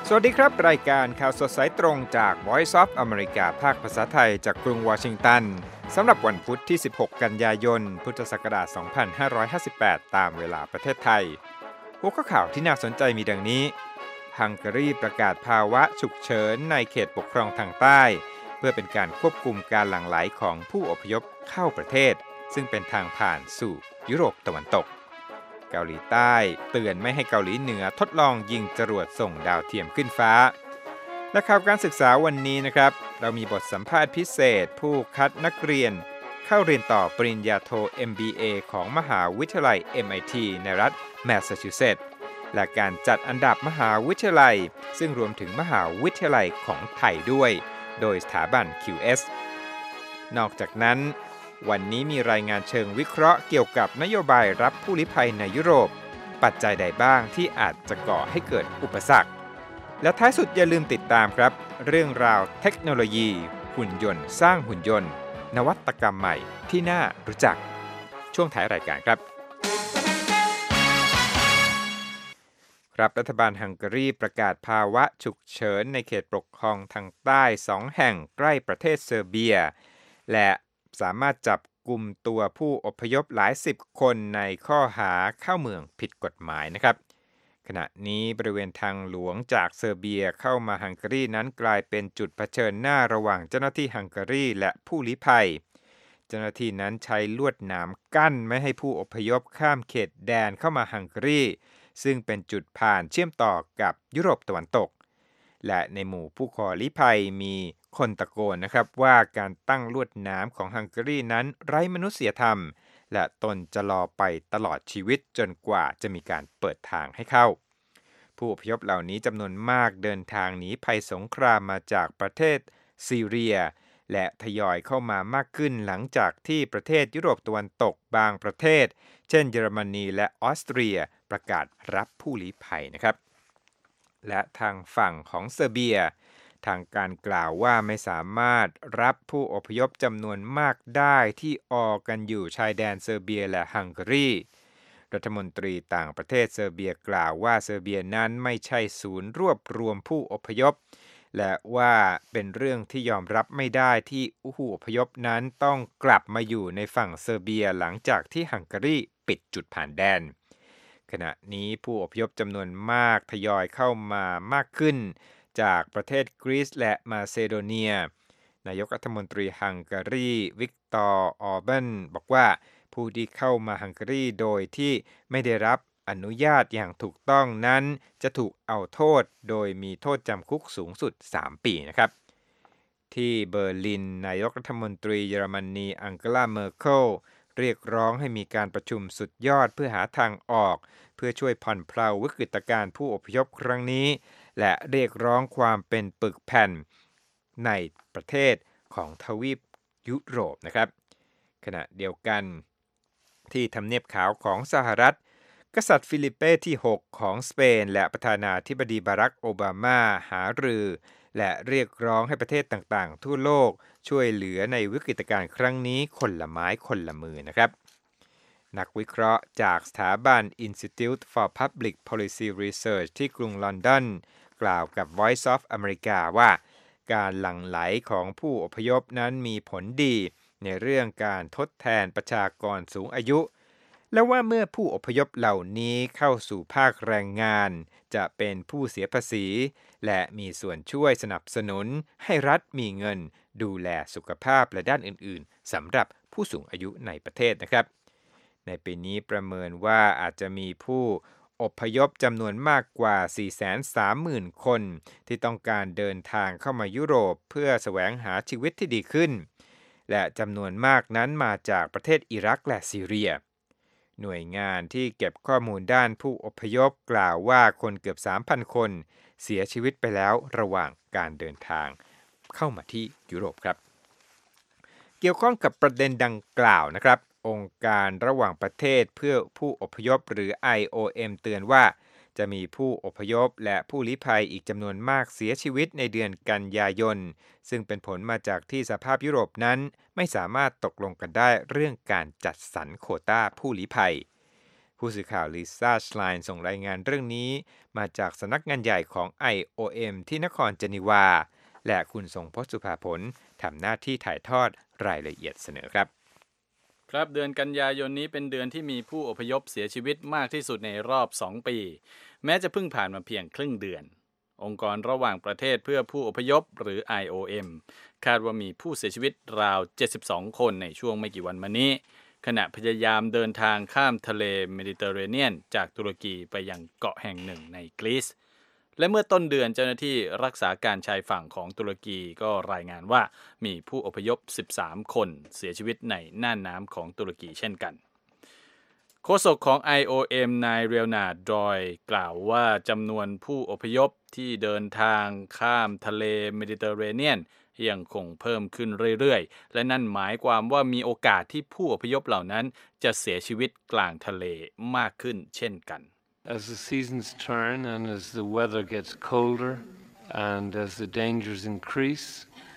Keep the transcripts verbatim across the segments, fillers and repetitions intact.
สวัสดีครับรายการข่าวสดสายตรงจาก Voice of America ภาคภาษาไทยจากกรุงวอชิงตันสำหรับวันพุธที่สิบหกกันยายนพุทธศักราชสองพันห้าร้อยห้าสิบแปดตามเวลาประเทศไทยหัวข้อข่าวที่น่าสนใจมีดังนี้ฮังการีประกาศภาวะฉุกเฉินในเขตปกครองทางใต้เพื่อเป็นการควบคุมการหลั่งไหลของผู้อพยพเข้าประเทศซึ่งเป็นทางผ่านสู่ยุโรปตะวันตกเกาหลีใต้เตือนไม่ให้เกาหลีเหนือทดลองยิงจรวดส่งดาวเทียมขึ้นฟ้าและข่าวการศึกษาวันนี้นะครับเรามีบทสัมภาษณ์พิเศษผู้คัดนักเรียนเข้าเรียนต่อปริญญาโท เอ็ม บี เอ ของมหาวิทยาลัย เอ็ม ไอ ที ในรัฐแมสซาชูเซตส์และการจัดอันดับมหาวิทยาลัยซึ่งรวมถึงมหาวิทยาลัยของไทยด้วยโดยสถาบัน คิว เอส นอกจากนั้นวันนี้มีรายงานเชิงวิเคราะห์เกี่ยวกับนโยบายรับผู้ลี้ภัยในยุโรปปัจจัยใดบ้างที่อาจจะก่อให้เกิดอุปสรรคและท้ายสุดอย่าลืมติดตามครับเรื่องราวเทคโนโลยีหุ่นยนต์สร้างหุ่นยนต์นวัตกรรมใหม่ที่น่ารู้จักช่วงท้ายรายการครับครับรัฐบาลฮังการีประกาศภาวะฉุกเฉินในเขตปกครองทางใต้สองแห่งใกล้ประเทศเซอร์เบียและสามารถจับกุมตัวผู้อพยพหลายสิบคนในข้อหาเข้าเมืองผิดกฎหมายนะครับขณะนี้บริเวณทางหลวงจากเซอร์เบียเข้ามาฮังการีนั้นกลายเป็นจุดเผชิญหน้าระหว่างเจ้าหน้าที่ฮังการีและผู้ลี้ภัยเจ้าหน้าที่นั้นใช้ลวดหนามกั้นไม่ให้ผู้อพยพข้ามเขตแดนเข้ามาฮังการีซึ่งเป็นจุดผ่านเชื่อมต่อกับยุโรปตะวันตกและในหมู่ผู้ขอลี้ภัยมีคนตะโกนนะครับว่าการตั้งลวดหนามของฮังการีนั้นไร้มนุษยธรรมและตนจะรอไปตลอดชีวิตจนกว่าจะมีการเปิดทางให้เข้าผู้อพยพเหล่านี้จำนวนมากเดินทางหนีภัยสงครามมาจากประเทศซีเรียและทยอยเข้ามามากขึ้นหลังจากที่ประเทศยุโรปตะวันตกบางประเทศเช่นเยอรมนีและออสเตรียประกาศรับผู้ลี้ภัยนะครับและทางฝั่งของเซอร์เบียทางการกล่าวว่าไม่สามารถรับผู้อพยพจำนวนมากได้ที่ออกกันอยู่ชายแดนเซอร์เบียและฮังการีรัฐมนตรีต่างประเทศเซอร์เบียกล่าวว่าเซอร์เบียนั้นไม่ใช่ศูนย์รวบรวมผู้อพยพและว่าเป็นเรื่องที่ยอมรับไม่ได้ที่ผู้อพยพนั้นต้องกลับมาอยู่ในฝั่งเซอร์เบียหลังจากที่ฮังการีปิดจุดผ่านแดนขณะนี้ผู้อพยพจำนวนมากทยอยเข้ามามากขึ้นจากประเทศกรีซและมาซิโดเนียนายกรัฐมนตรีฮังการีวิกตอร์ ออร์แบนบอกว่าผู้ที่เข้ามาฮังการีโดยที่ไม่ได้รับอนุญาตอย่างถูกต้องนั้นจะถูกเอาโทษโดยมีโทษจำคุกสูงสุดสามปีนะครับที่เบอร์ลินนายกรัฐมนตรีเยอรมนีอังเกลาเมอร์เคิลเรียกร้องให้มีการประชุมสุดยอดเพื่อหาทางออกเพื่อช่วยผ่อนเพลาวิกฤตการณ์ผู้อพยพครั้งนี้และเรียกร้องความเป็นปึกแผ่นในประเทศของทวีปยุโรปนะครับขณะเดียวกันที่ทำเนียบขาวของสหรัฐกษัตริย์ฟิลิปเป้ที่หกของสเปนและประธานาธิบดีบารักโอบามาหารือและเรียกร้องให้ประเทศต่างๆทั่วโลกช่วยเหลือในวิกฤตการณ์ครั้งนี้คนละไม้คนละมือนะครับนักวิเคราะห์จากสถาบัน Institute for Public Policy Research ที่กรุงลอนดอนกล่าวกับ Voice of America ว่าการหลั่งไหลของผู้อพยพนั้นมีผลดีในเรื่องการทดแทนประชากรสูงอายุและว่าเมื่อผู้อพยพเหล่านี้เข้าสู่ภาคแรงงานจะเป็นผู้เสียภาษีและมีส่วนช่วยสนับสนุนให้รัฐมีเงินดูแลสุขภาพและด้านอื่นๆสำหรับผู้สูงอายุในประเทศนะครับในปีนี้ประเมินว่าอาจจะมีผู้อพยพจำนวนมากกว่า สี่แสนสามหมื่น คนที่ต้องการเดินทางเข้ามายุโรปเพื่อแสวงหาชีวิตที่ดีขึ้นและจำนวนมากนั้นมาจากประเทศอิรักและซีเรียหน่วยงานที่เก็บข้อมูลด้านผู้อพยพกล่าวว่าคนเกือบ สามพัน คนเสียชีวิตไปแล้วระหว่างการเดินทางเข้ามาที่ยุโรปครับเกี่ยวข้องกับประเด็นดังกล่าวนะครับองค์การระหว่างประเทศเพื่อผู้อพยพหรือ ไอ โอ เอ็ม เตือนว่าจะมีผู้อพยพและผู้ลี้ภัยอีกจำนวนมากเสียชีวิตในเดือนกันยายนซึ่งเป็นผลมาจากที่สภาพยุโรปนั้นไม่สามารถตกลงกันได้เรื่องการจัดสรรโควต้าผู้ลี้ภัยผู้สื่อข่าวลิซ่าชไลน์ส่งรายงานเรื่องนี้มาจากสำนักงานใหญ่ของ ไอ โอ เอ็ม ที่นครเจนีวาและคุณทรงพจน์สุภาผลทำหน้าที่ถ่ายทอดรายละเอียดเสนอครับครับเดือนกันยายนนี้เป็นเดือนที่มีผู้อพยพเสียชีวิตมากที่สุดในรอบสองปีแม้จะเพิ่งผ่านมาเพียงครึ่งเดือนองค์กรระหว่างประเทศเพื่อผู้อพยพหรือ ไอ โอ เอ็ม คาดว่ามีผู้เสียชีวิตราวเจ็ดสิบสองคนในช่วงไม่กี่วันมานี้ขณะพยายามเดินทางข้ามทะเลเมดิเตอร์เรเนียนจากตุรกีไปยังเกาะแห่งหนึ่งในกรีซและเมื่อต้นเดือนเจ้าหน้าที่รักษาการชายฝั่งของตุรกีก็รายงานว่ามีผู้อพยพสิบสามคนเสียชีวิตในน่านน้ำของตุรกีเช่นกันโฆษกของ ไอ โอ เอ็ม นายเรียลนาร์ด ดอยกล่าวว่าจำนวนผู้อพยพที่เดินทางข้ามทะเลเมดิเตอร์เรเนียนยังคงเพิ่มขึ้นเรื่อยๆและนั่นหมายความว่ามีโอกาสที่ผู้อพยพเหล่านั้นจะเสียชีวิตกลางทะเลมากขึ้นเช่นกัน As the seasons turn and as the weather gets colder and as the dangers increase,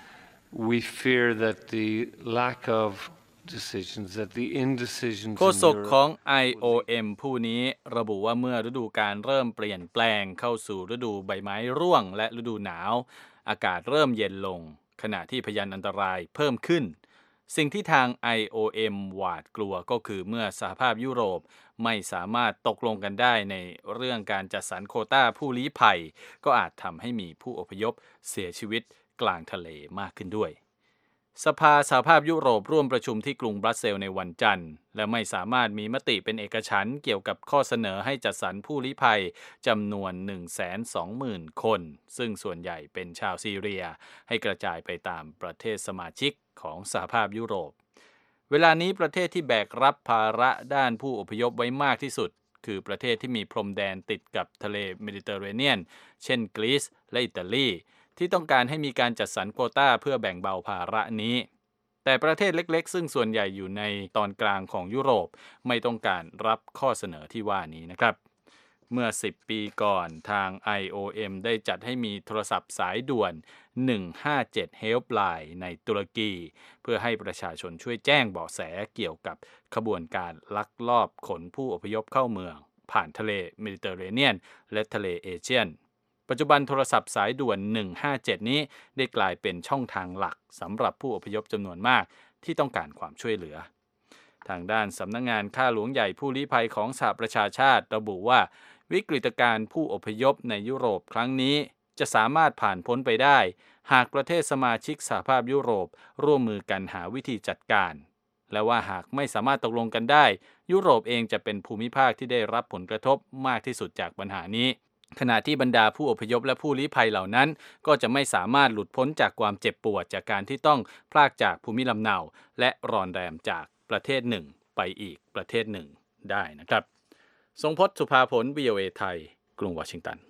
we fear that the lack of decisions, that the indecisions โฆ in ษกของ Europe ไอ โอ เอ็ม ผู้นี้ระบุว่าเมื่อฤดูกาลเริ่มเปลี่ยนแปลงเข้าสู่ฤดูใบไม้ร่วงและฤดูหนาวอากาศเริ่มเย็นลงขณะที่พยานอันตรายเพิ่มขึ้นสิ่งที่ทาง ไอ โอ เอ็ม หวาดกลัวก็คือเมื่อสหภาพยุโรปไม่สามารถตกลงกันได้ในเรื่องการจัดสรรโควต้าผู้ลี้ภัยก็อาจทำให้มีผู้อพยพเสียชีวิตกลางทะเลมากขึ้นด้วยสภาสหภาพยุโรปร่วมประชุมที่กรุงบรัสเซลส์ในวันจันทร์และไม่สามารถมีมติเป็นเอกฉันท์เกี่ยวกับข้อเสนอให้จัดสรรผู้ลี้ภัยจำนวน หนึ่งแสนสองหมื่น คนซึ่งส่วนใหญ่เป็นชาวซีเรียให้กระจายไปตามประเทศสมาชิกของสหภาพยุโรปเวลานี้ประเทศที่แบกรับภาระด้านผู้อพยพไว้มากที่สุดคือประเทศที่มีพรมแดนติดกับทะเลเมดิเตอร์เรเนียนเช่นกรีซและอิตาลีที่ต้องการให้มีการจัดสรรโควต้าเพื่อแบ่งเบาภาระนี้แต่ประเทศเล็กๆซึ่งส่วนใหญ่อยู่ในตอนกลางของยุโรปไม่ต้องการรับข้อเสนอที่ว่านี้นะครับเมื่อสิบปีก่อนทาง ไอ โอ เอ็ม ได้จัดให้มีโทรศัพท์สายด่วนหนึ่งห้าเจ็ด Helpline ในตุรกีเพื่อให้ประชาชนช่วยแจ้งเบาะแสเกี่ยวกับขบวนการลักลอบขนผู้อพยพเข้าเมืองผ่านทะเลเมดิเตอร์เรเนียนและทะเลเอเชียนปัจจุบันโทรศัพท์สายด่วนหนึ่งห้าเจ็ดนี้ได้กลายเป็นช่องทางหลักสำหรับผู้อพยพจำนวนมากที่ต้องการความช่วยเหลือทางด้านสำนักงานข้าหลวงใหญ่ผู้ลี้ภัยของสหประชาชาติระบุว่าวิกฤตการณ์ผู้อพยพในยุโรปครั้งนี้จะสามารถผ่านพ้นไปได้หากประเทศสมาชิกสหภาพยุโรปร่วมมือกันหาวิธีจัดการและว่าหากไม่สามารถตกลงกันได้ยุโรปเองจะเป็นภูมิภาคที่ได้รับผลกระทบมากที่สุดจากปัญหานี้ขณะที่บรรดาผู้อพยพและผู้ลี้ภัยเหล่านั้นก็จะไม่สามารถหลุดพ้นจากความเจ็บปวดจากการที่ต้องพลากจากภูมิลำเนาและรอนแรมจากประเทศหนึ่งไปอีกประเทศหนึ่งได้นะครับทรงพจน์สุภาผล วี โอ เอ ไทยกรุงวอชิงตัน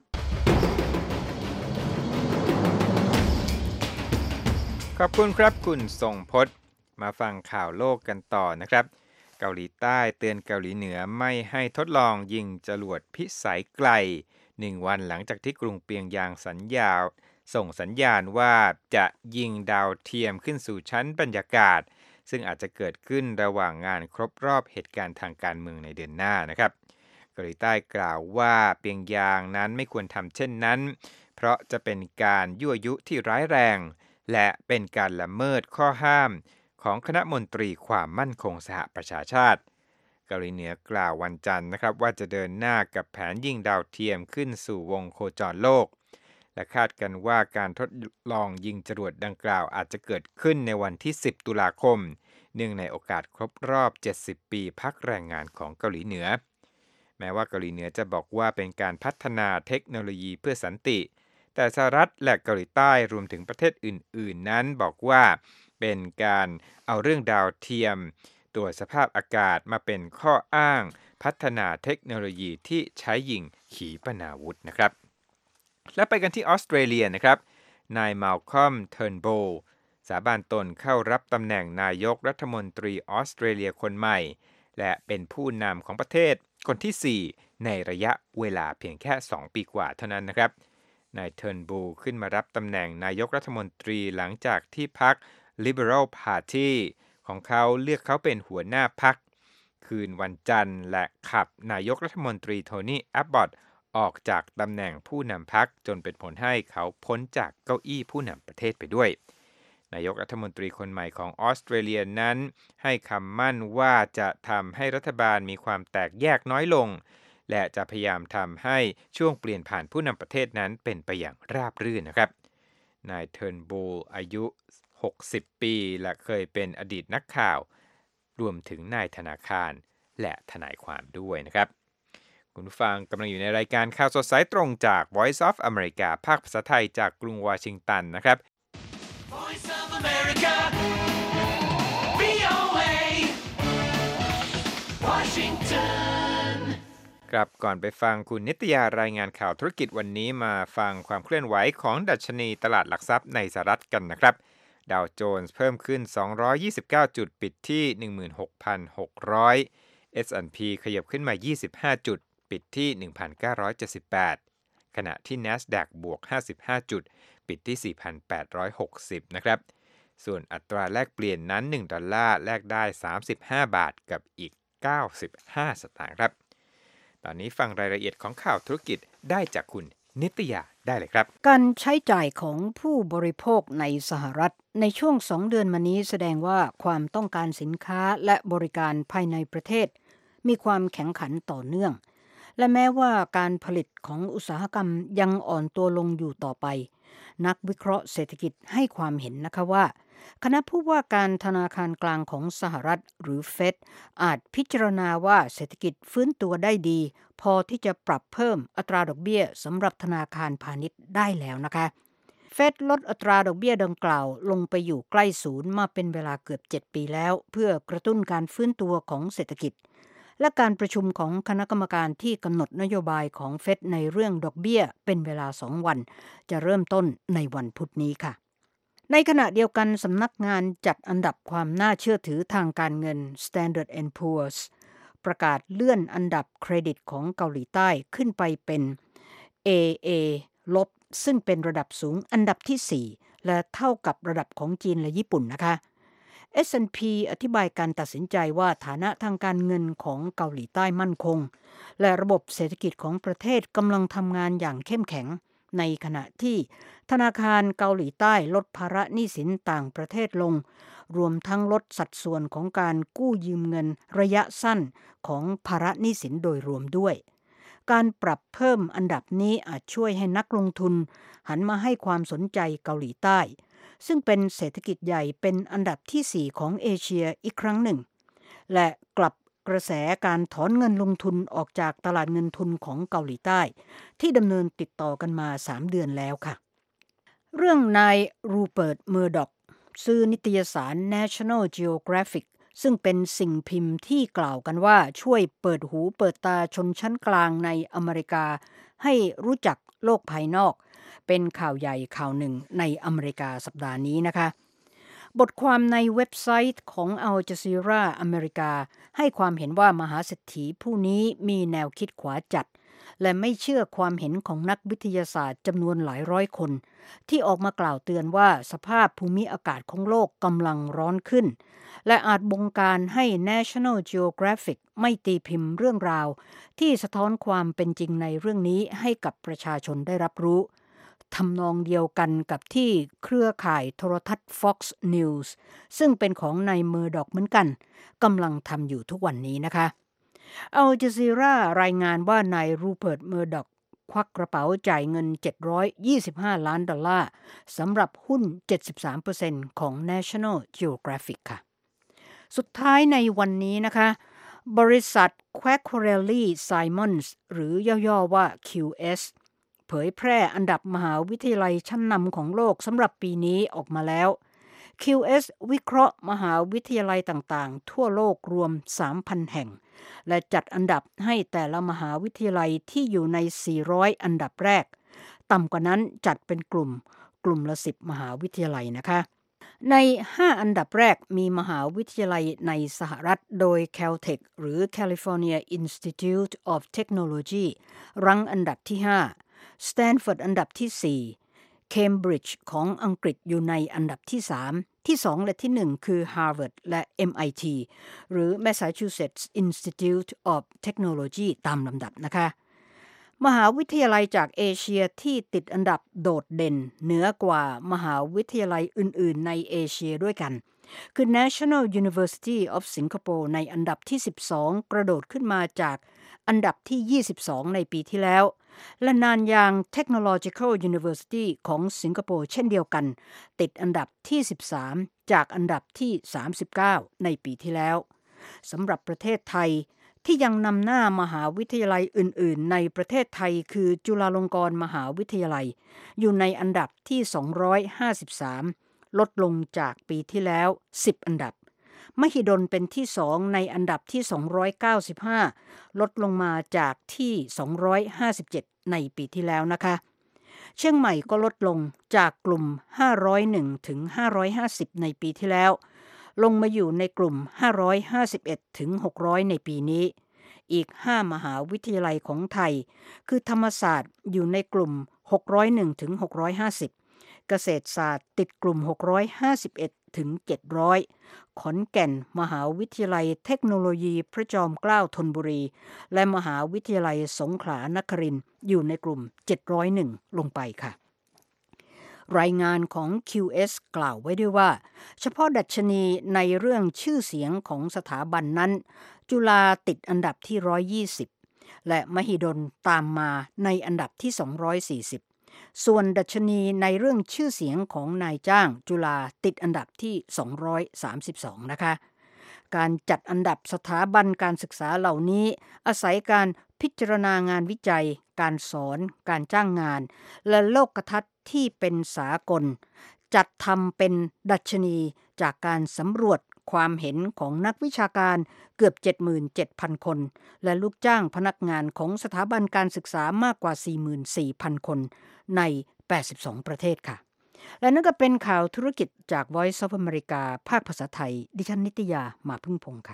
ขอบคุณครับคุณทรงพจน์มาฟังข่าวโลกกันต่อนะครับเกาหลีใต้เตือนเกาหลีเหนือไม่ให้ทดลองยิงจรวดพิสัยไกลหนึ่งวันหลังจากที่กรุงเปียงยางสัญญาส่งสัญญาณว่าจะยิงดาวเทียมขึ้นสู่ชั้นบรรยากาศซึ่งอาจจะเกิดขึ้นระหว่างงานครบรอบเหตุการณ์ทางการเมืองในเดือนหน้านะครับเกาหลีใต้กล่าวว่าเปียงยางนั้นไม่ควรทำเช่นนั้นเพราะจะเป็นการยั่วยุที่ร้ายแรงและเป็นการละเมิดข้อห้ามของคณะมนตรีความมั่นคงสหประชาชาติเกาหลีเหนือกล่าววันจันทร์นะครับว่าจะเดินหน้ากับแผนยิงดาวเทียมขึ้นสู่วงโคจรโลกและคาดกันว่าการทดลองยิงจรวดดังกล่าวอาจจะเกิดขึ้นในวันที่สิบตุลาคมเนื่องในโอกาสครบรอบเจ็ดสิบปีพักแรงงานของเกาหลีเหนือแม้ว่าเกาหลีเหนือจะบอกว่าเป็นการพัฒนาเทคโนโลยีเพื่อสันติแต่สหรัฐและเกาหลีใต้รวมถึงประเทศอื่นๆนั้นบอกว่าเป็นการเอาเรื่องดาวเทียมตัวสภาพอากาศมาเป็นข้ออ้างพัฒนาเทคโนโลยีที่ใช้ยิงขีปนาวุธนะครับและไปกันที่ออสเตรเลียนะครับนายมัลคอมเทิร์นโบลสาบานตนเข้ารับตำแหน่งนายกรัฐมนตรีออสเตรเลียคนใหม่และเป็นผู้นำของประเทศคนที่สี่ในระยะเวลาเพียงแค่สองปีกว่าเท่านั้นนะครับนายเทิร์นโบลขึ้นมารับตำแหน่งนายกรัฐมนตรีหลังจากที่พรรค Liberal Party ของเขาเลือกเขาเป็นหัวหน้าพรรคคืนวันจันทร์และขับนายกรัฐมนตรีโทนี่แอบบอตออกจากตำแหน่งผู้นำพรรคจนเป็นผลให้เขาพ้นจากเก้าอี้ผู้นำประเทศไปด้วยนายกรัฐมนตรีคนใหม่ของออสเตรเลียนั้นให้คำมั่นว่าจะทำให้รัฐบาลมีความแตกแยกน้อยลงและจะพยายามทำให้ช่วงเปลี่ยนผ่านผู้นำประเทศนั้นเป็นไปอย่างราบรื่นนะครับนายเทิร์นบูลอายุหกสิบปีและเคยเป็นอดีตนักข่าวรวมถึงนายธนาคารและทนายความด้วยนะครับคุณผู้ฟังกำลังอยู่ในรายการข่าวสดสายตรงจาก Voice of America ภาคภาษาไทยจากกรุงวอชิงตันนะครับ Voice of America วี โอ เอ Washington ครับก่อนไปฟังคุณนิตยารายงานข่าวธุรกิจวันนี้มาฟังความเคลื่อนไหวของดัชนีตลาดหลักทรัพย์ในสหรัฐกันนะครับดาวโจนส์เพิ่มขึ้นสองร้อยยี่สิบเก้าจุดปิดที่ หนึ่งหมื่นหกพันหกร้อย เอส แอนด์ พี ขยับขึ้นมายี่สิบห้าจุดปิดที่ หนึ่งพันเก้าร้อยเจ็ดสิบแปด ขณะที่ NASDAQ บวกห้าสิบห้าจุดปิดที่ สี่พันแปดร้อยหกสิบ นะครับส่วนอัตราแลกเปลี่ยนนั้นหนึ่งดอลลาร์แลกได้สามสิบห้าบาทกับอีกเก้าสิบห้าสตางค์ครับตอนนี้ฟังรายละเอียดของข่าวธุรกิจได้จากคุณนิตยาได้เลยครับการใช้จ่ายของผู้บริโภคในสหรัฐในช่วงสองเดือนมานี้แสดงว่าความต้องการสินค้าและบริการภายในประเทศมีความแข็งขันต่อเนื่องและแม้ว่าการผลิตของอุตสาหกรรมยังอ่อนตัวลงอยู่ต่อไปนักวิเคราะห์เศรษฐกิจให้ความเห็นนะคะว่าคณะผู้ว่าการธนาคารกลางของสหรัฐหรือ Fed อาจพิจารณาว่าเศรษฐกิจฟื้นตัวได้ดีพอที่จะปรับเพิ่มอัตราดอกเบี้ยสำหรับธนาคารพาณิชย์ได้แล้วนะคะเฟดลดอัตราดอกเบี้ยดังกล่าวลงไปอยู่ใกล้ศูนย์มาเป็นเวลาเกือบเจ็ดปีแล้วเพื่อกระตุ้นการฟื้นตัวของเศรษฐกิจและการประชุมของคณะกรรมการที่กำหนดนโยบายของเฟดในเรื่องดอกเบี้ยเป็นเวลาสองวันจะเริ่มต้นในวันพุธนี้ค่ะในขณะเดียวกันสำนักงานจัดอันดับความน่าเชื่อถือทางการเงิน Standard แอนด์ พูอร์ส ประกาศเลื่อนอันดับเครดิตของเกาหลีใต้ขึ้นไปเป็น เอ เอ ลบซึ่งเป็นระดับสูงอันดับที่สี่และเท่ากับระดับของจีนและญี่ปุ่นนะคะ เอส แอนด์ พี อธิบายการตัดสินใจว่าฐานะทางการเงินของเกาหลีใต้มั่นคงและระบบเศรษฐกิจของประเทศกำลังทำงานอย่างเข้มแข็งในขณะที่ธนาคารเกาหลีใต้ลดภาระหนี้สินต่างประเทศลงรวมทั้งลดสัดส่วนของการกู้ยืมเงินระยะสั้นของภาระหนี้สินโดยรวมด้วยการปรับเพิ่มอันดับนี้อาจช่วยให้นักลงทุนหันมาให้ความสนใจเกาหลีใต้ซึ่งเป็นเศรษฐกิจใหญ่เป็นอันดับที่สี่ของเอเชียอีกครั้งหนึ่งและกลับกระแสการถอนเงินลงทุนออกจากตลาดเงินทุนของเกาหลีใต้ที่ดำเนินติดต่อกันมาสามเดือนแล้วค่ะเรื่องนายรูเปิร์ต เมอร์ด็อกซื้อนิตยสาร National Geographic ซึ่งเป็นสิ่งพิมพ์ที่กล่าวกันว่าช่วยเปิดหูเปิดตาชนชั้นกลางในอเมริกาให้รู้จักโลกภายนอกเป็นข่าวใหญ่ข่าวหนึ่งในอเมริกาสัปดาห์นี้นะคะบทความในเว็บไซต์ของอัลจาซีราอเมริกาให้ความเห็นว่ามหาเศรษฐีผู้นี้มีแนวคิดขวาจัดและไม่เชื่อความเห็นของนักวิทยาศาสตร์จำนวนหลายร้อยคนที่ออกมากล่าวเตือนว่าสภาพภูมิอากาศของโลกกำลังร้อนขึ้นและอาจบงการให้ National Geographic ไม่ตีพิมพ์เรื่องราวที่สะท้อนความเป็นจริงในเรื่องนี้ให้กับประชาชนได้รับรู้ทำนองเดียวกันกับที่เครือข่ายโทรทัศน์ Fox News ซึ่งเป็นของนายเมอร์ด็อกเหมือนกันกำลังทำอยู่ทุกวันนี้นะคะอัลจาซีรารายงานว่านายรูเปิร์ต เมอร์ด็อกควักกระเป๋าจ่ายเงินเจ็ดร้อยยี่สิบห้าล้านดอลลาร์สำหรับหุ้น เจ็ดสิบสามเปอร์เซ็นต์ ของ National Geographic ค่ะสุดท้ายในวันนี้นะคะบริษัท Quacquarelli Simons หรือย่อๆว่า คิว เอส เผยแพร่อันดับมหาวิทยาลัยชั้นนำของโลกสำหรับปีนี้ออกมาแล้ว คิว เอส วิเคราะห์มหาวิทยาลัยต่างๆทั่วโลกรวม สามพัน แห่งและจัดอันดับให้แต่ละมหาวิทยาลัยที่อยู่ในสี่ร้อยอันดับแรกต่ำกว่านั้นจัดเป็นกลุ่มกลุ่มละสิบมหาวิทยาลัยนะคะในห้าอันดับแรกมีมหาวิทยาลัยในสหรัฐโดย Caltech หรือ California Institute of Technology รั้งอันดับที่ห้าStanford อันดับที่สี่ Cambridge ของอังกฤษอยู่ในอันดับที่สามที่สองและที่หนึ่งคือ Harvard และ เอ็ม ไอ ที หรือ Massachusetts Institute of Technology ตามลำดับนะคะมหาวิทยาลัยจากเอเชียที่ติดอันดับโดดเด่นเหนือกว่ามหาวิทยาลัยอื่นๆในเอเชียด้วยกันคือ National University of Singapore ในอันดับที่สิบสองกระโดดขึ้นมาจากอันดับที่ยี่สิบสองในปีที่แล้วและนานยาง Technological University ของสิงคโปร์เช่นเดียวกันติดอันดับที่สิบสามจากอันดับที่สามสิบเก้าในปีที่แล้วสำหรับประเทศไทยที่ยังนำหน้ามหาวิทยาลัยอื่นๆในประเทศไทยคือจุฬาลงกรณ์มหาวิทยาลัยอยู่ในอันดับที่สองร้อยห้าสิบสามลดลงจากปีที่แล้วสิบอันดับมหิดลเป็นที่สองในอันดับที่สองร้อยเก้าสิบห้าลดลงมาจากที่สองร้อยห้าสิบเจ็ดในปีที่แล้วนะคะเชียงใหม่ก็ลดลงจากกลุ่มห้าร้อยเอ็ดถึงห้าร้อยห้าสิบในปีที่แล้วลงมาอยู่ในกลุ่มห้าร้อยห้าสิบเอ็ดถึงหกร้อยในปีนี้อีกห้ามหาวิทยาลัยของไทยคือธรรมศาสตร์อยู่ในกลุ่มหกร้อยเอ็ดถึงหกร้อยห้าสิบเกษตรศาสตร์ติดกลุ่มหกร้อยห้าสิบเอ็ดถึงเจ็ดร้อยขอนแก่นมหาวิทยาลัยเทคโนโลยีพระจอมเกล้าธนบุรีและมหาวิทยาลัยสงขลานครินทร์อยู่ในกลุ่มเจ็ดร้อยเอ็ดลงไปค่ะรายงานของ คิว เอส กล่าวไว้ด้วยว่าเฉพาะดัชนีในเรื่องชื่อเสียงของสถาบันนั้นจุฬาติดอันดับที่หนึ่งร้อยยี่สิบและมหิดลตามมาในอันดับที่สองร้อยสี่สิบส่วนดัชนีในเรื่องชื่อเสียงของนายจ้างจุฬาติดอันดับที่สองร้อยสามสิบสองนะคะการจัดอันดับสถาบันการศึกษาเหล่านี้อาศัยการพิจารณางานวิจัยการสอนการจ้างงานและโลกทัศน์ที่เป็นสากลจัดทำเป็นดัชนีจากการสำรวจความเห็นของนักวิชาการเกือบ เจ็ดหมื่นเจ็ดพัน คนและลูกจ้างพนักงานของสถาบันการศึกษามากกว่า สี่หมื่นสี่พัน คนในแปดสิบสองประเทศค่ะและนั่นก็เป็นข่าวธุรกิจจาก Voice of America ภาคภาษาไทยดิฉันนิตยามาพึ่งพงษ์ค่ะ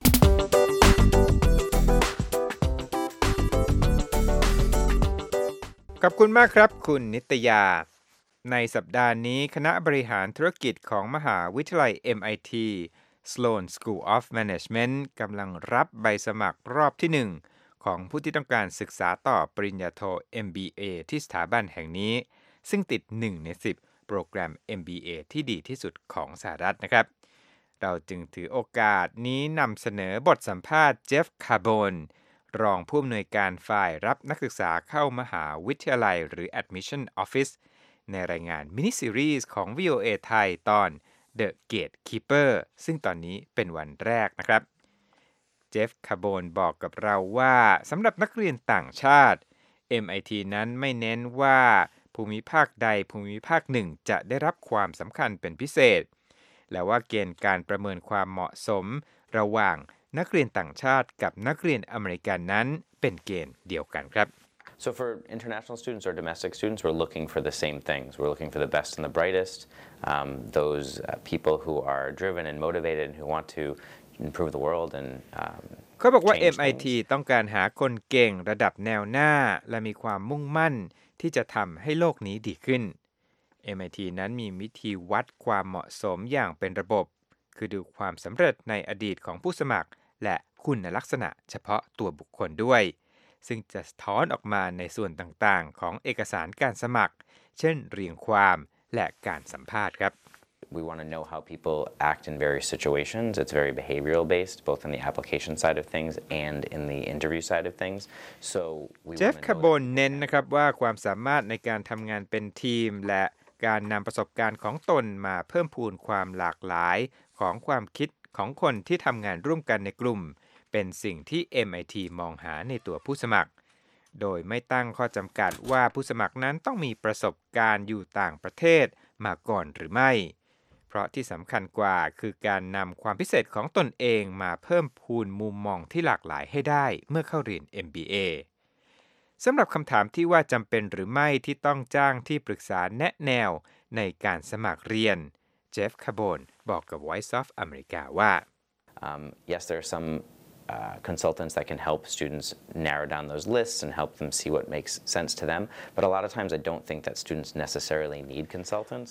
ขอบคุณมากครับคุณนิตยาในสัปดาห์นี้คณะบริหารธุรกิจของมหาวิทยาลัย เอ็ม ไอ ที Sloan School of Management กำลังรับใบสมัครรอบที่หนึ่งของผู้ที่ต้องการศึกษาต่อปริญญาโท เอ็ม บี เอ ที่สถาบันแห่งนี้ซึ่งติดหนึ่งในสิบโปรแกรม เอ็ม บี เอ ที่ดีที่สุดของสหรัฐนะครับเราจึงถือโอกาสนี้นำเสนอบทสัมภาษณ์เจฟ คาร์โบนรองผู้อำนวยการฝ่ายรับนักศึกษาเข้ามหาวิทยาลัยหรือ Admission Office ในรายงานมินิซีรีส์ของ วี โอ เอ ไทยตอน The Gatekeeper ซึ่งตอนนี้เป็นวันแรกนะครับเจฟ คาร์โบนบอกกับเราว่าสำหรับนักเรียนต่างชาติ เอ็ม ไอ ที นั้นไม่เน้นว่าภูมิภาคใดภูมิภาคหนึ่งจะได้รับความสำคัญเป็นพิเศษและว่าเกณฑ์การประเมินความเหมาะสมระหว่างนักเรียนต่างชาติกับนักเรียนอเมริกันนั้นเป็นเกณฑ์เดียวกันครับ So for international students or domestic students, we're looking for the same things. We're looking for the best and the brightest, um, those uh, people who are driven and motivated and who want to improve the worworld and um, เขาบอกว่า เอ็ม ไอ ที ต้องการหาคนเก่งระดับแนวหน้าและมีความมุ่งมั่นที่จะทำให้โลกนี้ดีขึ้น เอ็ม ไอ ที นั้นมีวิธีวัดความเหมาะสมอย่างเป็นระบบคือดูความสำเร็จในอดีตของผู้สมัครและคุณลักษณะเฉพาะตัวบุคคลด้วยซึ่งจะสะท้อนออกมาในส่วนต่างๆของเอกสารการสมัครเช่นเรียงความและการสัมภาษณ์ครับ We want to know how people act in various situations. It's very behavioral based, both on the application side of things and in the interview side of things. So we เจฟ คาร์โบนเน้นนะครับว่าความสามารถในการทำงานเป็นทีมและการนำประสบการณ์ของตนมาเพิ่มพูนความหลากหลายของความคิดของคนที่ทำงานร่วมกันในกลุ่มเป็นสิ่งที่ เอ็ม ไอ ที มองหาในตัวผู้สมัครโดยไม่ตั้งข้อจำกัดว่าผู้สมัครนั้นต้องมีประสบการณ์อยู่ต่างประเทศมาก่อนหรือไม่เพราะที่สำคัญกว่าคือการนำความพิเศษของตนเองมาเพิ่มพูนมุมมองที่หลากหลายให้ได้เมื่อเข้าเรียน เอ็ม บี เอ สำหรับคำถามที่ว่าจำเป็นหรือไม่ที่ต้องจ้างที่ปรึกษาแนะแนวในการสมัครเรียนเจฟ คาร์โบนบอกกับ Voice of America ว่า um, yes, there are some uh, consultants that can help students narrow down those lists and help them see what makes sense to them. But a lot of times I don't think that students necessarily need consultants.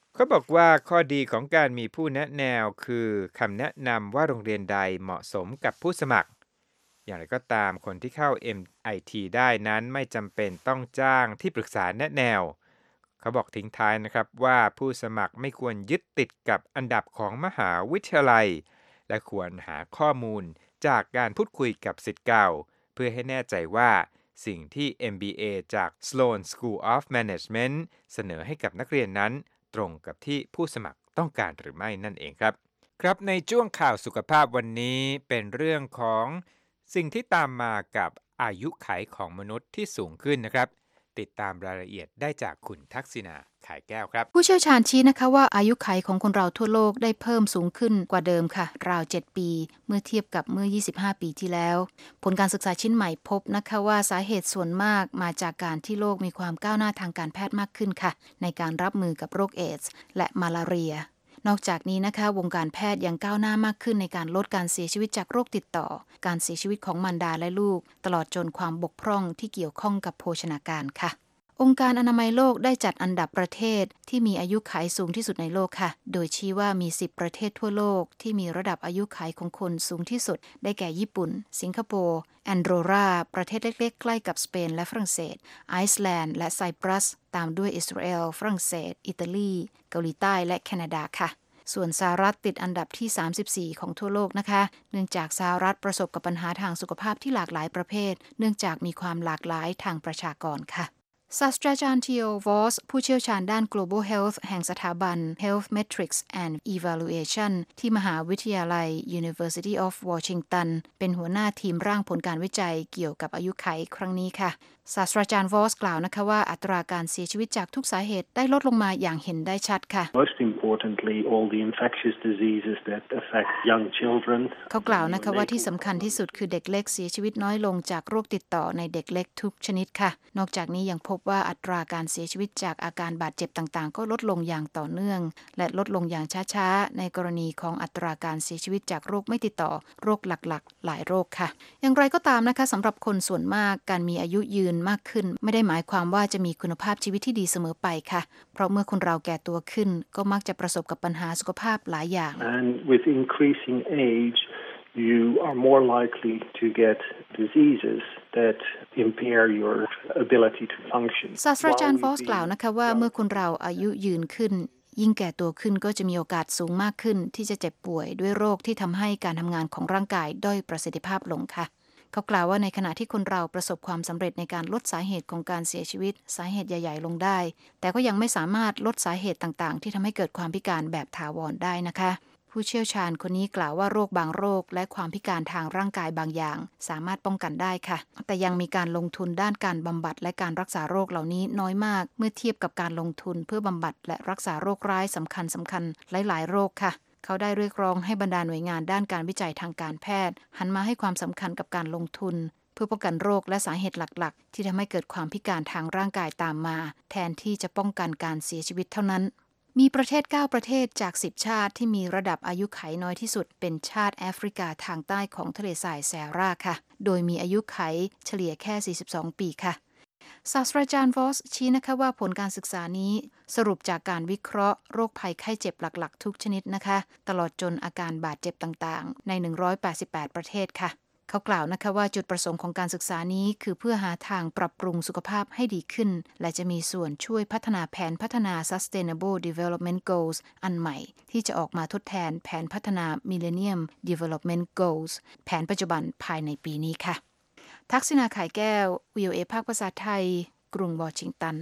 เขาบอกว่าข้อดีของการมีผู้แนะแนวคือคำแนะนำว่าโรงเรียนใดเหมาะสมกับผู้สมัครอย่างไรก็ตามคนที่เข้า เอ็ม ไอ ที ได้นั้นไม่จำเป็นต้องจ้างที่ปรึกษาแนะแนวเขาบอกทิ้งท้ายนะครับว่าผู้สมัครไม่ควรยึดติดกับอันดับของมหาวิทยาลัยและควรหาข้อมูลจากการพูดคุยกับศิษย์เก่าเพื่อให้แน่ใจว่าสิ่งที่ เอ็ม บี เอ จาก Sloan School of Management เสนอให้กับนักเรียนนั้นตรงกับที่ผู้สมัครต้องการหรือไม่นั่นเองครับครับในช่วงข่าวสุขภาพวันนี้เป็นเรื่องของสิ่งที่ตามมากับอายุขัยของมนุษย์ที่สูงขึ้นนะครับติดตามรายละเอียดได้จากคุณทักษิณาขายแก้วครับผู้เชี่ยวชาญชี้นะคะว่าอายุขัยของคนเราทั่วโลกได้เพิ่มสูงขึ้นกว่าเดิมค่ะราวเจ็ดปีเมื่อเทียบกับเมื่อยี่สิบห้าปีที่แล้วผลการศึกษาชิ้นใหม่พบนะคะว่าสาเหตุส่วนมากมาจากการที่โลกมีความก้าวหน้าทางการแพทย์มากขึ้นค่ะในการรับมือกับโรคเอดส์และมาลาเรียนอกจากนี้นะคะวงการแพทย์ยังก้าวหน้ามากขึ้นในการลดการเสียชีวิตจากโรคติดต่อการเสียชีวิตของมารดาและลูกตลอดจนความบกพร่องที่เกี่ยวข้องกับโภชนาการค่ะองค์การอนามัยโลกได้จัดอันดับประเทศที่มีอายุขัยสูงที่สุดในโลกค่ะโดยชี้ว่ามีสิบประเทศทั่วโลกที่มีระดับอายุขัยของคนสูงที่สุดได้แก่ญี่ปุ่นสิงคโปร์แอนโดราประเทศเล็กๆใกล้กับสเปนและฝรั่งเศสไอซ์แลนด์และไซปรัสตามด้วยอิสราเอลฝรั่งเศสอิตาลีเกาหลีใต้และแคนาดาค่ะส่วนสหรัฐติดอันดับที่สามสิบสี่ของทั่วโลกนะคะเนื่องจากสหรัฐประสบกับปัญหาทางสุขภาพที่หลากหลายประเภทเนื่องจากมีความหลากหลายทางประชากรค่ะศาสตราจารย์ Theo Voss ผู้เชี่ยวชาญด้าน Global Health แห่งสถาบัน Health Metrics and Evaluation ที่มหาวิทยาลัย University of Washington เป็นหัวหน้าทีมร่างผลการวิจัยเกี่ยวกับอายุขัยครั้งนี้ค่ะศาสตราจารย์ Voss กล่าวนะคะว่าอัตราการเสียชีวิตจากทุกสาเหตุได้ลดลงมาอย่างเห็นได้ชัดค่ะ Most importantly, all the infectious diseases that affect young children. เขากล่าวนะคะว่าที่สำคัญที่สุดคือเด็กเล็กเสียชีวิตน้อยลงจากโรคติดต่อในเด็กเล็กทุกชนิดค่ะนอกจากนี้ยังพบว่าอัตราการเสียชีวิตจากอาการบาดเจ็บต่างๆก็ลดลงอย่างต่อเนื่องและลดลงอย่างช้าๆในกรณีของอัตราการเสียชีวิตจากโรคไม่ติดต่อโรคหลักๆหลายโรคค่ะอย่างไรก็ตามนะคะสำหรับคนส่วนมากการมีอายุยืนมากขึ้นไม่ได้หมายความว่าจะมีคุณภาพชีวิตที่ดีเสมอไปค่ะเพราะเมื่อคนเราแก่ตัวขึ้นก็มักจะประสบกับปัญหาสุขภาพหลายอย่าง And with increasing age, you are more likely to get diseases that impair your ability to function. ศาสตราจารย์ Voss กล่าวนะคะว่าเมื่อคนเราอายุยืนขึ้นยิ่งแก่ตัวขึ้นก็จะมีโอกาสสูงมากขึ้นที่จะเจ็บป่วยด้วยโรคที่ทำให้การทำงานของร่างกายด้อยประสิทธิภาพลงค่ะเขากล่าวว่าในขณะที่คนเราประสบความสำเร็จในการลดสาเหตุของการเสียชีวิตสาเหตุใหญ่ๆลงได้แต่ก็ยังไม่สามารถลดสาเหตุต่างๆที่ทำให้เกิดความพิการแบบถาวรได้นะคะผู้เชี่ยวชาญคนนี้กล่าวว่าโรคบางโรคและความพิการทางร่างกายบางอย่างสามารถป้องกันได้ค่ะแต่ยังมีการลงทุนด้านการบำบัดและการรักษาโรคเหล่านี้น้อยมากเมื่อเทียบกับการลงทุนเพื่อบำบัดและรักษาโรคร้ายสำคัญสำคัญหลายๆโรคค่ะเขาได้เรียกร้องให้บรรดาหน่วยงานด้านการวิจัยทางการแพทย์หันมาให้ความสำคัญกับการลงทุนเพื่อป้องกันโรคและสาเหตุหลักๆที่ทำให้เกิดความพิการทางร่างกายตามมาแทนที่จะป้องกันการเสียชีวิตเท่านั้นมีประเทศเก้าประเทศจากสิบชาติที่มีระดับอายุขัยน้อยที่สุดเป็นชาติแอฟริกาทางใต้ของทะเลทรายแซฮาราค่ะโดยมีอายุขัยเฉลี่ยแค่สี่สิบสองปีค่ะศาสตราจารย์ Voss ชี้นะคะว่าผลการศึกษานี้สรุปจากการวิเคราะห์โรคภัยไข้เจ็บหลักๆทุกชนิดนะคะตลอดจนอาการบาดเจ็บต่างๆในหนึ่งร้อยแปดสิบแปดประเทศค่ะเขากล่าวนะคะว่าจุดประสงค์ของการศึกษานี้คือเพื่อหาทางปรับปรุงสุขภาพให้ดีขึ้นและจะมีส่วนช่วยพัฒนาแผนพัฒนา Sustainable Development Goals อันใหม่ที่จะออกมาทดแทนแผนพัฒนา Millennium Development Goals แผนปัจจุบันภายในปีนี้ค่ะทักษิณา ขายแก้ว วี โอ เอ ภาคภาษาไทยกรุงวอชิงตัน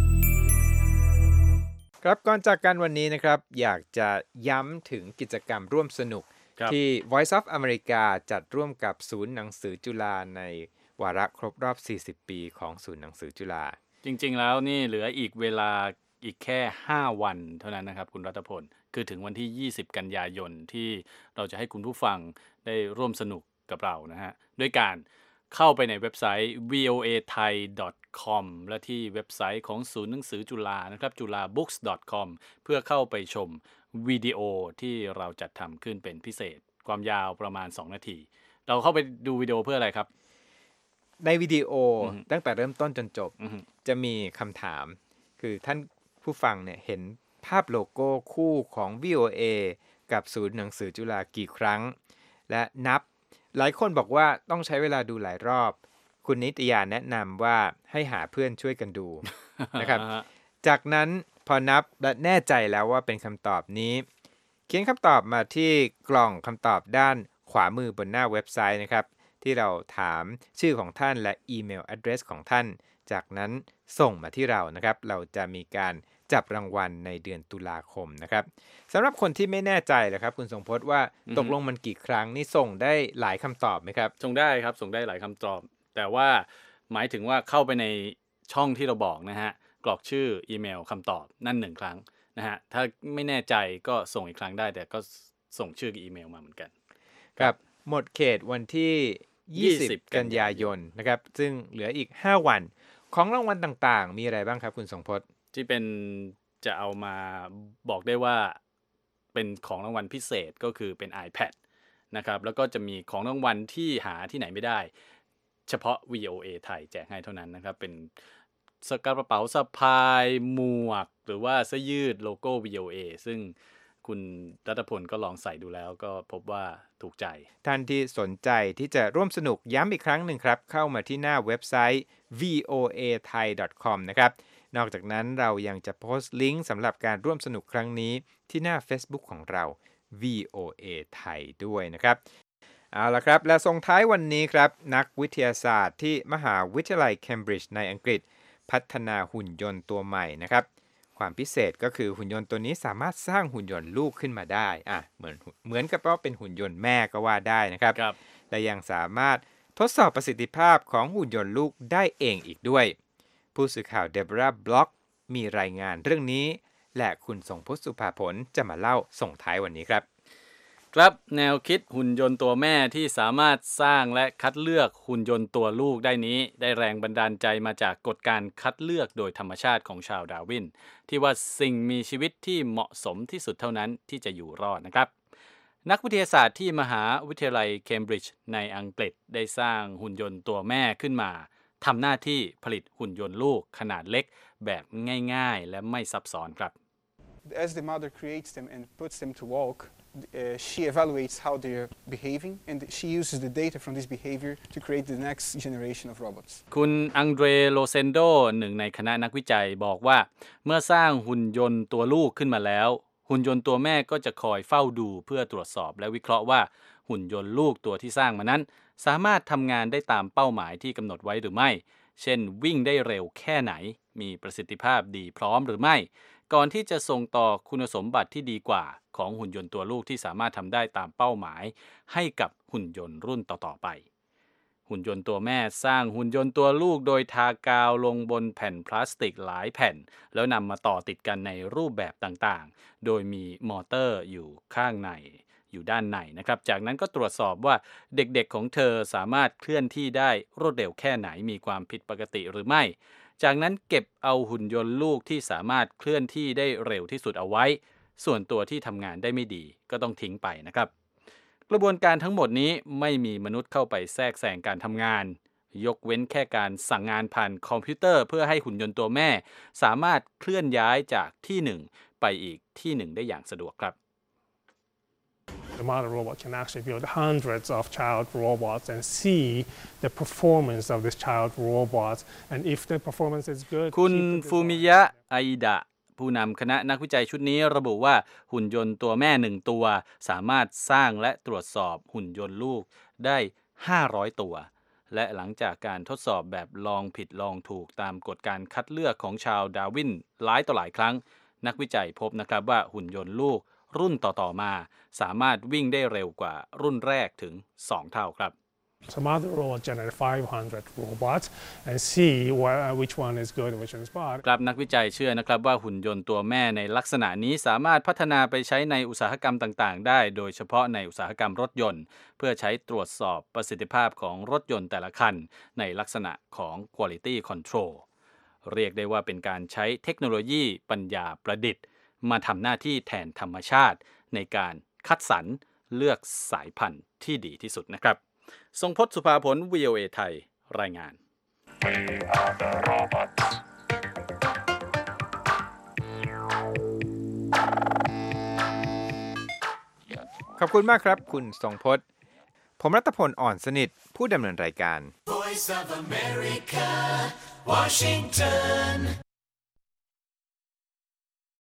ครับก่อนจากกันวันนี้นะครับอยากจะย้ำถึงกิจกรรมร่วมสนุกที่ Voice of America จัดร่วมกับศูนย์หนังสือจุฬาในวาระครบรอบสี่สิบปีของศูนย์หนังสือจุฬาจริงๆแล้วนี่เหลืออีกเวลาอีกแค่ห้าวันเท่านั้นนะครับคุณรัตพลคือถึงวันที่ยี่สิบกันยายนที่เราจะให้คุณผู้ฟังได้ร่วมสนุกกับเรานะฮะด้วยการเข้าไปในเว็บไซต์ วี โอ เอ ไทย ดอท คอม และที่เว็บไซต์ของศูนย์หนังสือจุฬานะครับจุฬาบุ๊กส์ ดอท คอม เพื่อเข้าไปชมวิดีโอที่เราจัดทำขึ้นเป็นพิเศษความยาวประมาณสองนาทีเราเข้าไปดูวิดีโอเพื่ออะไรครับในวิดีโอตั้งแต่เริ่มต้นจนจบจะมีคำถามคือท่านผู้ฟังเนี่ยเห็นภาพโลโก้คู่ของ วี โอ เอ กับศูนย์หนังสือจุฬากี่ครั้งและนับหลายคนบอกว่าต้องใช้เวลาดูหลายรอบคุณนิตยาแนะนำว่าให้หาเพื่อนช่วยกันดู นะครับจากนั้นพอนับและแน่ใจแล้วว่าเป็นคำตอบนี้เขียนคำตอบมาที่กล่องคำตอบด้านขวามือบนหน้าเว็บไซต์นะครับที่เราถามชื่อของท่านและอีเมล address ของท่านจากนั้นส่งมาที่เรานะครับเราจะมีการจับรางวัลในเดือนตุลาคมนะครับสำหรับคนที่ไม่แน่ใจนะครับคุณทรงพจน์ว่าตกลงมันกี่ครั้งนี่ส่งได้หลายคำตอบไหมครับส่งได้ครับส่งได้หลายคำตอบแต่ว่าหมายถึงว่าเข้าไปในช่องที่เราบอกนะฮะกรอกชื่ออีเมลคำตอบนั่นหนึ่งครั้งนะฮะถ้าไม่แน่ใจก็ส่งอีกครั้งได้แต่ก็ส่งชื่อกับอีเมลมาเหมือนกันครับหมดเขตวันที่ยี่สิบกันยายนนะครับซึ่งเหลืออีกห้าวันของรางวัลต่างๆมีอะไรบ้างครับคุณทรงพจน์ที่เป็นจะเอามาบอกได้ว่าเป็นของรางวัลพิเศษก็คือเป็น iPad นะครับแล้วก็จะมีของรางวัลที่หาที่ไหนไม่ได้เฉพาะ วี โอ เอ ไทยแจกให้เท่านั้นนะครับเป็นกระเป๋าสะพายหมวกหรือว่าเสื้อยืดโลโก้ วี โอ เอ ซึ่งคุณรัตพลก็ลองใส่ดูแล้วก็พบว่าถูกใจท่านที่สนใจที่จะร่วมสนุกย้ำอีกครั้งหนึ่งครับเข้ามาที่หน้าเว็บไซต์ วี โอ เอ ไทย ดอท คอม นะครับนอกจากนั้นเรายังจะโพสต์ลิงก์สำหรับการร่วมสนุกครั้งนี้ที่หน้า Facebook ของเรา วี โอ เอ ไทยด้วยนะครับเอาละครับและส่งท้ายวันนี้ครับนักวิทยาศาสตร์ที่มหาวิทยาลัยเคมบริดจ์ในอังกฤษพัฒนาหุ่นยนต์ตัวใหม่นะครับความพิเศษก็คือหุ่นยนต์ตัวนี้สามารถสร้างหุ่นยนต์ลูกขึ้นมาได้อ่ะเหมือนเหมือนกับว่าเป็นหุ่นยนต์แม่ก็ว่าได้นะครับและยังสามารถทดสอบประสิทธิภาพของหุ่นยนต์ลูกได้เองอีกด้วยผู้สื่อข่าวเดโบราห์บล็อกมีรายงานเรื่องนี้และคุณทรงพจน์สุภาผลจะมาเล่าส่งท้ายวันนี้ครับครับแนวคิดหุ่นยนต์ตัวแม่ที่สามารถสร้างและคัดเลือกหุ่นยนต์ตัวลูกได้นี้ได้แรงบันดาลใจมาจากกฎการคัดเลือกโดยธรรมชาติของชาวดาร์วินที่ว่าสิ่งมีชีวิตที่เหมาะสมที่สุดเท่านั้นที่จะอยู่รอดนะครับนักวิทยาศาสตร์ที่มหาวิทยาลัยเคมบริดจ์ในอังกฤษได้สร้างหุ่นยนต์ตัวแม่ขึ้นมาทำหน้าที่ผลิตหุ่นยนต์ลูกขนาดเล็กแบบง่ายๆและไม่ซับซ้อนครับ As the mother creates them and puts them to walk, uh, she evaluates how they're behaving and she uses the data from this behavior to create the next generation of robots. คุณอังเดรโลเซนโดหนึ่งในคณะนักวิจัยบอกว่าเมื่อสร้างหุ่นยนต์ตัวลูกขึ้นมาแล้วหุ่นยนต์ตัวแม่ก็จะคอยเฝ้าดูเพื่อตรวจสอบและวิเคราะห์ว่าหุ่นยนต์ลูกตัวที่สร้างมานั้นสามารถทำงานได้ตามเป้าหมายที่กำหนดไว้หรือไม่เช่นวิ่งได้เร็วแค่ไหนมีประสิทธิภาพดีพร้อมหรือไม่ก่อนที่จะส่งต่อคุณสมบัติที่ดีกว่าของหุ่นยนต์ตัวลูกที่สามารถทำได้ตามเป้าหมายให้กับหุ่นยนต์รุ่นต่อๆไปหุ่นยนต์ตัวแม่สร้างหุ่นยนต์ตัวลูกโดยทากาวลงบนแผ่นพลาสติกหลายแผ่นแล้วนำมาต่อติดกันในรูปแบบต่างๆโดยมีมอเตอร์อยู่ข้างในอยู่ด้านในนะครับจากนั้นก็ตรวจสอบว่าเด็กๆของเธอสามารถเคลื่อนที่ได้รวดเร็วแค่ไหนมีความผิดปกติหรือไม่จากนั้นเก็บเอาหุ่นยนต์ลูกที่สามารถเคลื่อนที่ได้เร็วที่สุดเอาไว้ส่วนตัวที่ทำงานได้ไม่ดีก็ต้องทิ้งไปนะครับกระบวนการทั้งหมดนี้ไม่มีมนุษย์เข้าไปแทรกแซงการทำงานยกเว้นแค่การสั่งงานผ่านคอมพิวเตอร์เพื่อให้หุ่นยนต์ตัวแม่สามารถเคลื่อนย้ายจากที่หนึ่งไปอีกที่หนึ่งได้อย่างสะดวกครับ The mother robot can actually build hundreds of child robots and see the performance of this child robot and if the performance is good คุณฟูมิยะไอดะผู้นำคณะนักวิจัยชุดนี้ระบุว่าหุ่นยนต์ตัวแม่หนึ่งตัวสามารถสร้างและตรวจสอบหุ่นยนต์ลูกได้ห้าร้อยตัวและหลังจากการทดสอบแบบลองผิดลองถูกตามกฎการคัดเลือกของชาวดาร์วินหลายต่อหลายครั้งนักวิจัยพบนะครับว่าหุ่นยนต์ลูกรุ่นต่อๆมาสามารถวิ่งได้เร็วกว่ารุ่นแรกถึงสองเท่าครับ So mother robot generate five hundred robots and see which one is good and which one is bad ครับนักวิจัยเชื่อนะครับว่าหุ่นยนต์ตัวแม่ในลักษณะนี้สามารถพัฒนาไปใช้ในอุตสาหกรรมต่างๆได้โดยเฉพาะในอุตสาหกรรมรถยนต์เพื่อใช้ตรวจสอบประสิทธิภาพของรถยนต์แต่ละคันในลักษณะของ quality control เรียกได้ว่าเป็นการใช้เทคโนโลยีปัญญาประดิษฐ์มาทำหน้าที่แทนธรรมชาติในการคัดสรรเลือกสายพันธุ์ที่ดีที่สุดนะครับทรงพจน์สุภาผล วี โอ เอ ไทยรายงาน We are the robots ขอบคุณมากครับคุณทรงพจน์ผมรัตพลอ่อนสนิทผู้ดำเนินรายการ Voice of America, Washington